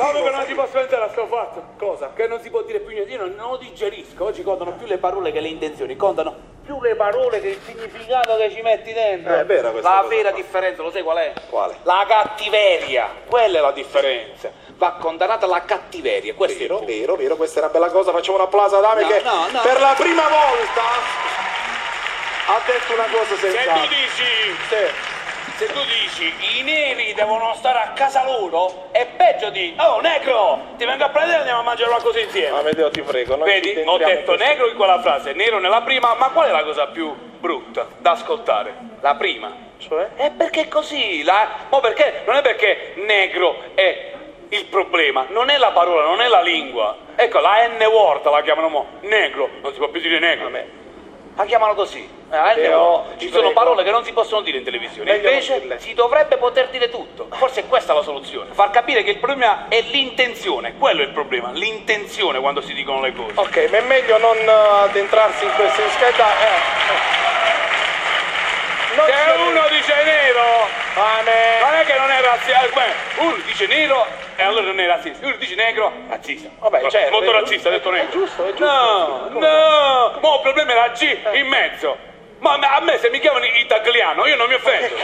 Come che non si può pensare a sto fatto? Cosa? Che non si può dire più niente, io non lo digerisco. Oggi contano più le parole che le intenzioni, contano più le parole che il significato che ci metti dentro. È vera questa La cosa vera qua. differenza, lo sai qual è? Quale? La cattiveria, quella è la differenza. Va condannata la cattiveria, questo è il Vero, punto. vero, vero, questa è una bella cosa. Facciamo un applauso ad Ame No, che no, no. per la prima volta ha detto una cosa Se senza... tu dici... Se tu dici i neri devono stare a casa loro, è peggio di oh negro, ti vengo a prendere e andiamo a mangiare qualcosa insieme. Amedeo, ti prego, non ci Vedi, entriamo ho in detto questo. negro in quella frase, nero nella prima, ma qual è la cosa più brutta da ascoltare? La prima. Cioè? È perché è così, ma perché? Non è perché negro è il problema, non è la parola, non è la lingua. Ecco, la N-word la chiamano mo, negro, non si può più dire negro. La chiamano così. Ci sono parole che non si possono dire in televisione, Meglio non invece dirle. si dovrebbe poter dire tutto. Forse è questa la soluzione, far capire che il problema è l'intenzione, quello è il problema, l'intenzione quando si dicono le cose. Ok, ma è meglio non addentrarsi in questa scheda. Non Se ci- uno dice nero, Ame. non è che non è razzista, uno dice nero e allora non è razzista, uno dice negro, razzista. Vabbè, certo, molto è razzista, ha detto negro. È giusto, è giusto. No, Cosa? no, ma il problema è la G in mezzo. Ma a me se mi chiamano italiano io non mi offendo.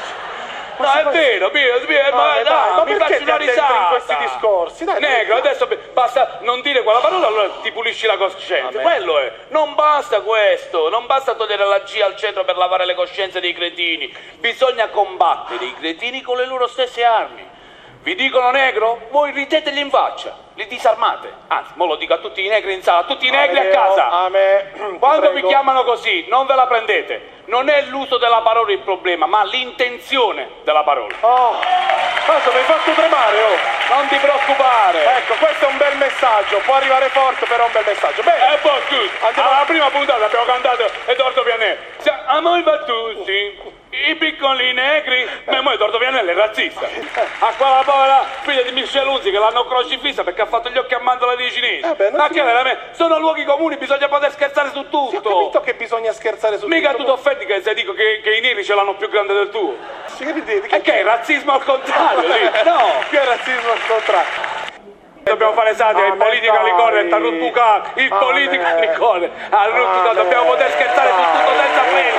No, è vero, ma dai, ma mi perché faccio una ti addentri in risata. questi discorsi? Dai, Negro, adesso basta non dire quella parola, allora ti pulisci la coscienza. Vabbè. Quello è. Non basta questo, non basta togliere la G al centro per lavare le coscienze dei cretini. Bisogna combattere i cretini con le loro stesse armi. Vi dicono negro? Voi ridetegli in faccia, li disarmate. Anzi, mo lo dico a tutti i negri in sala, a tutti i negri a casa. Quando vi chiamano così, non ve la prendete. Non è l'uso della parola il problema, ma l'intenzione della parola. Oh, questo mi hai fatto tremare, oh. Non ti preoccupare. Ecco, questo è un bel messaggio. Può arrivare forte, però è un bel messaggio. Bene. E poi scusa, Andiamo- alla prima puntata abbiamo cantato Edoardo Vianelli. A noi battuti, i piccoli negri, ma mo Edoardo Vianelli è razzista. A quella povera figlia di Michel Uzi che l'hanno crocifissa perché ha fatto gli occhi a mandorla dei cinesi. Vabbè, non Ma si- che veramente? Sono luoghi comuni, bisogna poter scherzare su Ti ho tutto. capito che bisogna scherzare su Mica tu tutto. ti offendi se dico che i neri ce l'hanno più grande del tuo. Che ridete? E che è razzismo al contrario, lì? No! Che razzismo al contrario. Dobbiamo fare satira, il ma politically dai. correct, a Ruttuca, il Ah, politically beh. correct, a Ruttuca, Ah, dobbiamo beh. poter scherzare su tutto senza freno.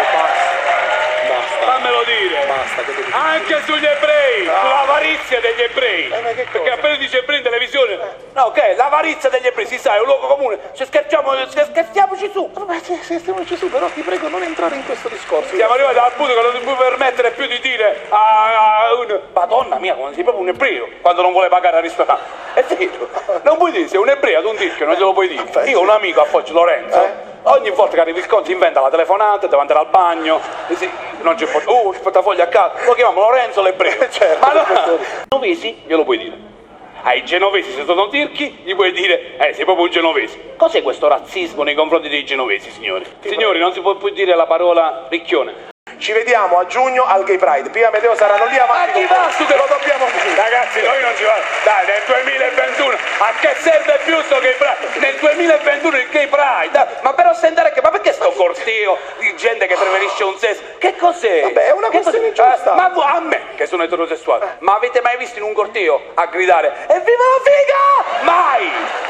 Basta. Fammelo dire. Basta, che devi dire? Anche sugli ebrei, sull'avarizia degli ebrei. ma che cosa? Perché appena dice ebrei in televisione, no, ok, l'avarizia degli ebrei, si sa, è un luogo comune, scherziamoci su. Ma stiamoci su, però ti prego non entrare in questo discorso. Siamo arrivati al punto che non ti puoi permettere più di dire a un Madonna mia, come sei proprio un ebreo quando non vuole pagare al ristorante. È vero, non puoi dire, sei un ebreo ad un tirchio, non glielo puoi dire. Io ho un amico a Foggia, Lorenzo. Ogni volta che arriva il conto inventa la telefonata, deve andare al bagno, e sì, non c'è il portafoglio a casa, lo chiamiamo Lorenzo l'ebreo. Certo, Ma no, questo- genovesi glielo puoi dire. Ai genovesi se sono tirchi gli puoi dire sei proprio un genovese. Cos'è questo razzismo nei confronti dei genovesi, signori? Signori, non si può più dire la parola ricchione. Ci vediamo a giugno al Gay Pride. Pia e Amedeo saranno lì avanti. Ma chi con va voi. su che lo dobbiamo dire? Ragazzi, noi non ci va. Dai, nel 2021, a che serve più sto Gay Pride? Nel 2021 il Gay Pride, dai, ma però sentare che, ma perché sto corteo di gente che preferisce un sesso? Che cos'è? Vabbè, è una Che questione cos'è? giusta. Ma a me, che sono eterosessuale, ma avete mai visto in un corteo a gridare evviva la figa? Mai!